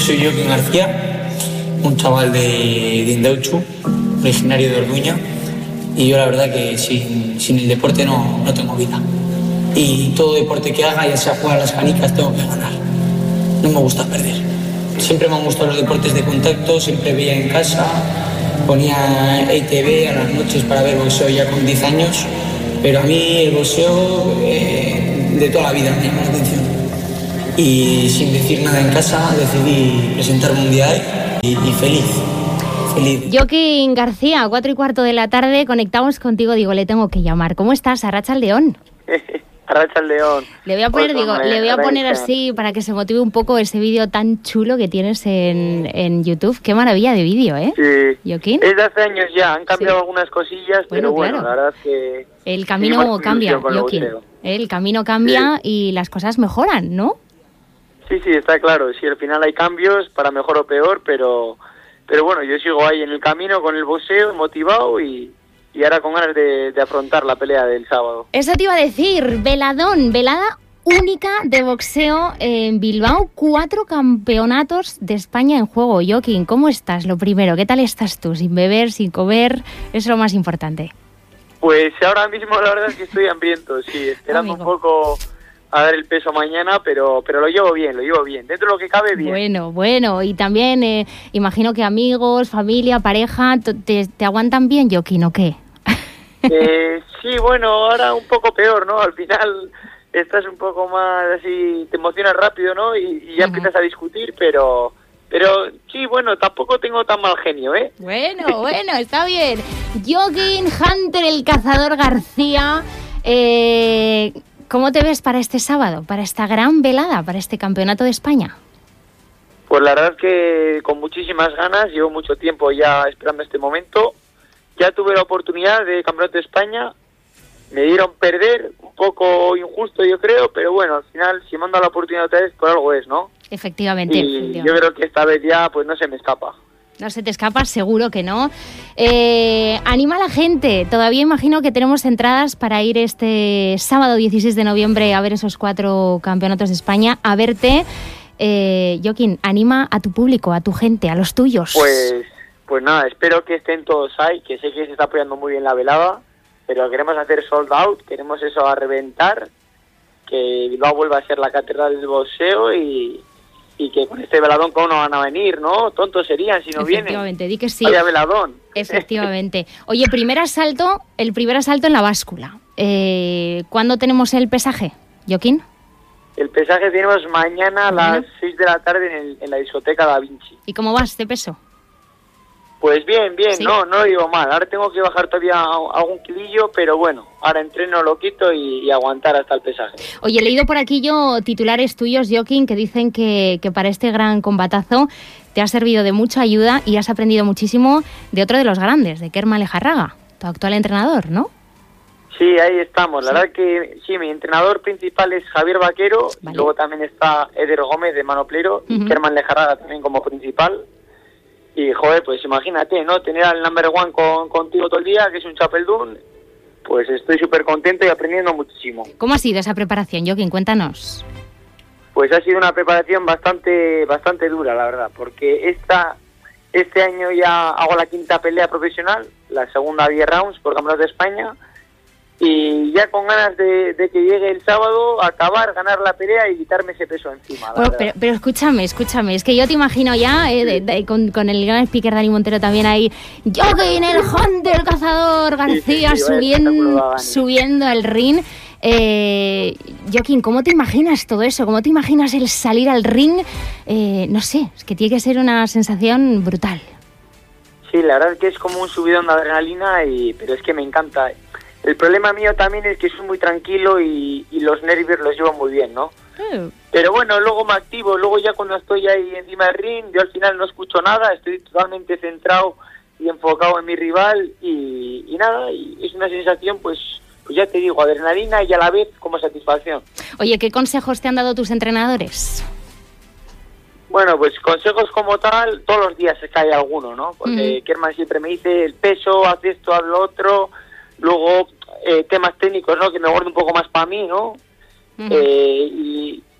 soy Joaquín García, un chaval de Indauchu, originario de Orduña, y yo la verdad que sin el deporte no tengo vida. Y todo deporte que haga, ya sea jugar a las canicas, tengo que ganar. No me gusta perder. Siempre me han gustado los deportes de contacto, siempre veía en casa, ponía ETV a las noches para ver boxeo ya con 10 años, pero a mí el boxeo de toda la vida me llamó la atención. Y sin decir nada en casa decidí presentarme un día y feliz. Joaquín García, 4:15 de la tarde, conectamos contigo, digo, le tengo que llamar. ¿Cómo estás? Arratsaldeon. Arratsaldeon. Le voy a poner así para que se motive un poco ese vídeo tan chulo que tienes en YouTube. Qué maravilla de vídeo, ¿eh? Sí. Joaquín. Es de hace años ya, han cambiado algunas cosillas, pero bueno, claro. la verdad es que... El camino cambia, Joaquín. El camino cambia y las cosas mejoran, ¿no? Sí, está claro. Sí, al final hay cambios para mejor o peor, pero bueno, yo sigo ahí en el camino con el boxeo, motivado y ahora con ganas de afrontar la pelea del sábado. Eso te iba a decir, velada única de boxeo en Bilbao, 4 campeonatos de España en juego. Joaquín, ¿cómo estás? Lo primero, ¿qué tal estás tú? Sin beber, sin comer, eso es lo más importante. Pues ahora mismo la verdad es que estoy hambriento, sí, esperando un poco a dar el peso mañana, pero lo llevo bien, dentro de lo que cabe bien. Bueno, y también imagino que amigos, familia, pareja, ¿te aguantan bien, Joaquín, o qué? Sí, bueno, ahora un poco peor, ¿no? Al final estás un poco más así, te emocionas rápido, ¿no? Y ya empiezas a discutir, pero sí, bueno, tampoco tengo tan mal genio, ¿eh? Bueno, está bien. Joaquín Hunter, el cazador García, ¿cómo te ves para este sábado, para esta gran velada, para este campeonato de España? Pues la verdad es que con muchísimas ganas, llevo mucho tiempo ya esperando este momento. Ya tuve la oportunidad de campeonato de España, me dieron perder, un poco injusto yo creo, pero bueno, al final si me han dado la oportunidad otra vez, por algo es, ¿no? Efectivamente. Yo creo que esta vez ya pues no se me escapa. No se te escapa, seguro que no. Anima a la gente. Todavía imagino que tenemos entradas para ir este sábado 16 de noviembre a ver esos 4 campeonatos de España, a verte. Joaquín, anima a tu público, a tu gente, a los tuyos. Pues nada, espero que estén todos ahí, que sé que se está apoyando muy bien la velada, pero queremos hacer sold out, queremos eso a reventar, que Bilbao vuelva a ser la catedral del boxeo y que con este veladón cómo no van a venir, ¿no? Tontos serían si no vienen. Efectivamente, di que sí. Vaya veladón. Efectivamente. Oye, el primer asalto en la báscula. ¿Cuándo tenemos el pesaje, Joaquín? El pesaje tenemos mañana a las 6 de la tarde en la discoteca Da Vinci. ¿Y cómo vas de peso? Pues bien, ¿Sí? no lo digo mal. Ahora tengo que bajar todavía algún kilillo, pero bueno, ahora entreno, lo quito y aguantar hasta el pesaje. Oye, he leído por aquí yo titulares tuyos, Joaquín, que dicen que para este gran combatazo te ha servido de mucha ayuda y has aprendido muchísimo de otro de los grandes, de Kerman Lejarraga, tu actual entrenador, ¿no? Sí, ahí estamos. La verdad que sí, mi entrenador principal es Javier Vaquero, y luego también está Eder Gómez de Manoplero y Kerman Lejarraga también como principal. Y, joder, pues imagínate, ¿no? Tener al number one contigo todo el día, que es un chapeldún, pues estoy súper contento y aprendiendo muchísimo. ¿Cómo ha sido esa preparación, Joaquín? Cuéntanos. Pues ha sido una preparación bastante dura, la verdad, porque este año ya hago la 5ª pelea profesional, la segunda 10 rounds por Campeonato de España, y ya con ganas de que llegue el sábado, acabar, ganar la pelea y quitarme ese peso encima. Pero escúchame, es que yo te imagino ya, con el gran speaker Dani Montero también ahí, Joaquín, el Hunter, el cazador García, subiendo al ring. Joaquín, ¿cómo te imaginas todo eso? ¿Cómo te imaginas el salir al ring? No sé, es que tiene que ser una sensación brutal. Sí, la verdad es que es como un subidón de adrenalina, pero es que me encanta. El problema mío también es que soy muy tranquilo y los nervios los llevo muy bien, ¿no? Pero bueno, luego me activo, luego ya cuando estoy ahí encima del ring, yo al final no escucho nada, estoy totalmente centrado y enfocado en mi rival y nada, y es una sensación pues ya te digo, adrenalina y a la vez como satisfacción. Oye, ¿qué consejos te han dado tus entrenadores? Bueno, pues consejos como tal, todos los días se cae alguno, ¿no? Porque Kerman siempre me dice el peso, haz esto, haz lo otro. Luego temas técnicos, ¿no? Que me guardo un poco más para mí, ¿no? Y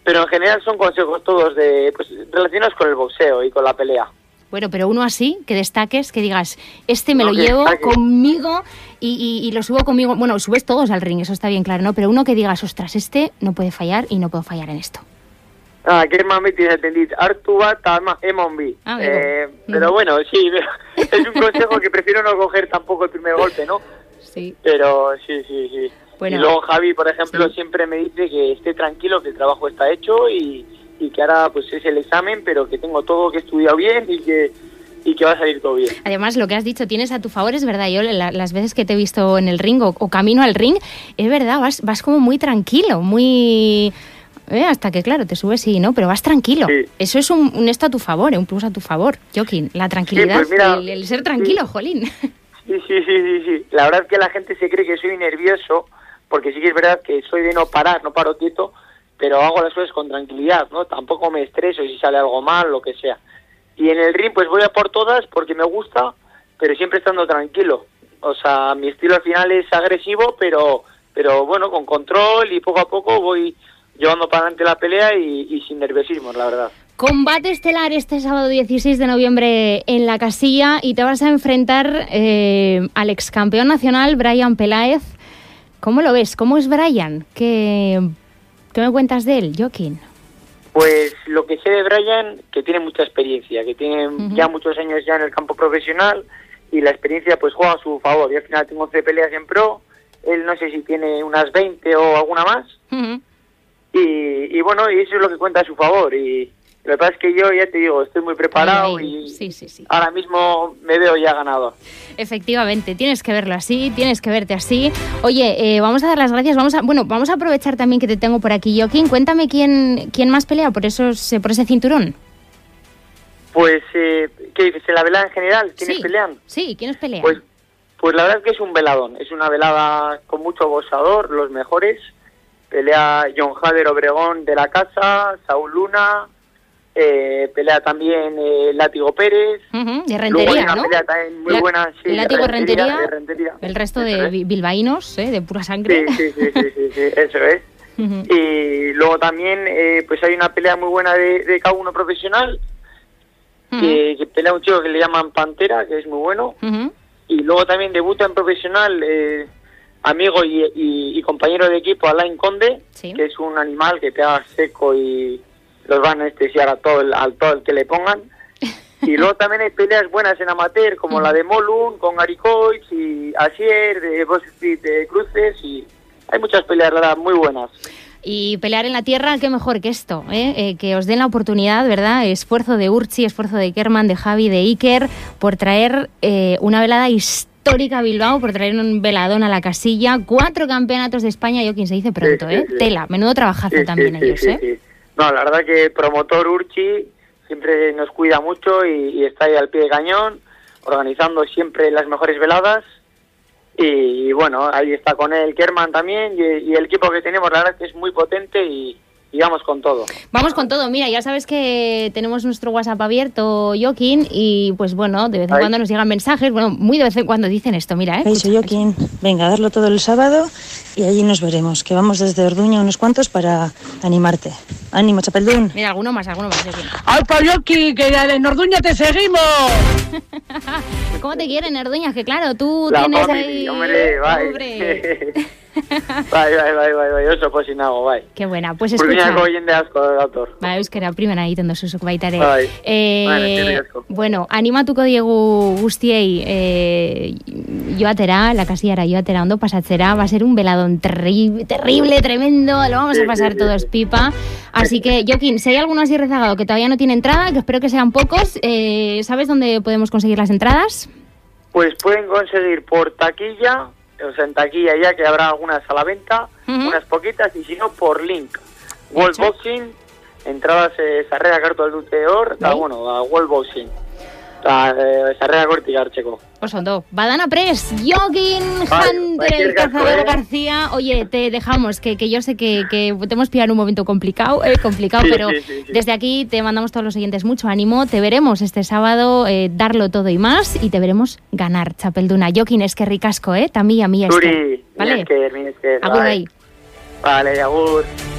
pero en general son consejos todos pues, relacionados con el boxeo y con la pelea. Bueno, pero uno así, que destaques, que digas, me lo llevo conmigo y lo subo conmigo. Bueno, subes todos al ring, eso está bien claro, ¿no? Pero uno que digas, ostras, no puede fallar y no puedo fallar en esto. Aquest m'ha entendit. Artu bat Emon-B. Pero bueno, sí, es un consejo que prefiero no coger tampoco el primer golpe, ¿no? Sí. Pero sí. Bueno, y luego Javi, por ejemplo, siempre me dice que esté tranquilo, que el trabajo está hecho y que ahora pues es el examen, pero que tengo todo, que he estudiado bien y que va a salir todo bien. Además, lo que has dicho tienes a tu favor, es verdad. Yo las veces que te he visto en el ring o camino al ring, es verdad, vas como muy tranquilo, muy... hasta que, claro, te subes y no, pero vas tranquilo. Sí. Eso es un esto a tu favor, un plus a tu favor, Joaquín. La tranquilidad, sí, pues mira, el ser tranquilo, jolín. Sí. La verdad es que la gente se cree que soy nervioso, porque sí que es verdad que soy de no parar, no paro quieto, pero hago las cosas con tranquilidad, ¿no? Tampoco me estreso si sale algo mal, lo que sea. Y en el ring pues voy a por todas porque me gusta, pero siempre estando tranquilo. O sea, mi estilo al final es agresivo, pero bueno, con control y poco a poco voy llevando para adelante la pelea y sin nerviosismo, la verdad. Combate estelar este sábado 16 de noviembre en la Casilla y te vas a enfrentar al ex campeón nacional, Brian Peláez. ¿Cómo lo ves? ¿Cómo es Brian? ¿Qué me cuentas de él, Joaquín? Pues lo que sé de Brian, que tiene mucha experiencia, que tiene ya muchos años ya en el campo profesional y la experiencia pues juega a su favor. Y al final tengo 11 peleas en pro, él no sé si tiene unas 20 o alguna más. Y bueno, y eso es lo que cuenta a su favor. Y lo que pasa es que yo, ya te digo, estoy muy preparado y sí. Ahora mismo me veo ya ganador. Efectivamente, tienes que verlo así, tienes que verte así. Oye, vamos a dar las gracias, vamos a aprovechar también que te tengo por aquí, Joaquín. Cuéntame quién más pelea por ese cinturón. Pues, ¿qué dices? ¿En la velada en general? ¿Quiénes pelean? Sí, ¿quiénes pelean? Pues la verdad es que es un veladón, es una velada con mucho boxeador, los mejores. Pelea John Hader Obregón de la casa, Saúl Luna, pelea también Látigo Pérez. De Rentería, una ¿no? Pelea también muy buena, sí. Látigo de Rentería. El resto de bilbaínos, de pura sangre. Sí, eso es. Y luego también pues hay una pelea muy buena de K1 profesional, que pelea un chico que le llaman Pantera, que es muy bueno. Y luego también debuta en profesional amigo y compañero de equipo Alain Conde, que es un animal que pega seco y los van a anestesiar a todo el que le pongan. Y luego también hay peleas buenas en amateur, como la de Molun, con Aricoix y Asier, de Boss Street de Cruces, y hay muchas peleas, la verdad, muy buenas. Y pelear en la tierra, qué mejor que esto, que os den la oportunidad, ¿verdad? Esfuerzo de Urchi, esfuerzo de Kerman, de Javi, de Iker, por traer una velada histórica a Bilbao, por traer un veladón a la Casilla, 4 campeonatos de España, yo quien se dice pronto, sí. Tela, menudo trabajazo también ellos, Sí. No, la verdad que promotor Urchi siempre nos cuida mucho y está ahí al pie de cañón, organizando siempre las mejores veladas. Y bueno, ahí está con él Kerman también y el equipo que tenemos, la verdad que es muy potente y vamos con todo. Vamos con todo, mira, ya sabes que tenemos nuestro WhatsApp abierto, Joaquín, y pues bueno, de vez en cuando nos llegan mensajes, bueno, muy de vez en cuando dicen esto, mira, Soy Joaquín, venga, a darlo todo el sábado y allí nos veremos, que vamos desde Orduña unos cuantos para animarte. Ánimo, Chapeldún. Mira, alguno más, Joaquín. ¡Alpa, Joaquín, que en Orduña te seguimos! ¿Cómo te quieren, Orduña? Que claro, tú la tienes family, ahí... Hombre. Bai, oso posi nago, bai. Qué buena, pues escucha. Urduñako jende asko dator. Euskara primena egiten duzuzuk baita ere. Bai. Bueno, animatuko diegu guztiei joatera, la Casillera joatera, ondo pasatzera, va a ser un veladón terrible, tremendo, lo vamos a pasar todos pipa. Así que, Joaquín, si hay alguno así rezagado que todavía no tiene entrada, que espero que sean pocos, ¿sabes dónde podemos conseguir las entradas? Pues pueden conseguir por taquilla, o sea, en taquilla ya, que habrá algunas a la venta, unas poquitas, y si no, por link. World Boxing, entradas Sarrera Kartu aldute hor, eta, bueno, a World Boxing. Sarrera Kortik hartzeko. Pues ondo, badana press, Joaquín Hunter, el cazador García. Oye, te dejamos, que yo sé que te hemos pillado en un momento complicado, pero sí. Desde aquí te mandamos todos los oyentes mucho ánimo. Te veremos este sábado darlo todo y más, y te veremos ganar, Chapelduna. Joaquín, eskerrik asko, también a mí, Zuri, ¿vale? Mi esker. Agur ahí. Vale, agur.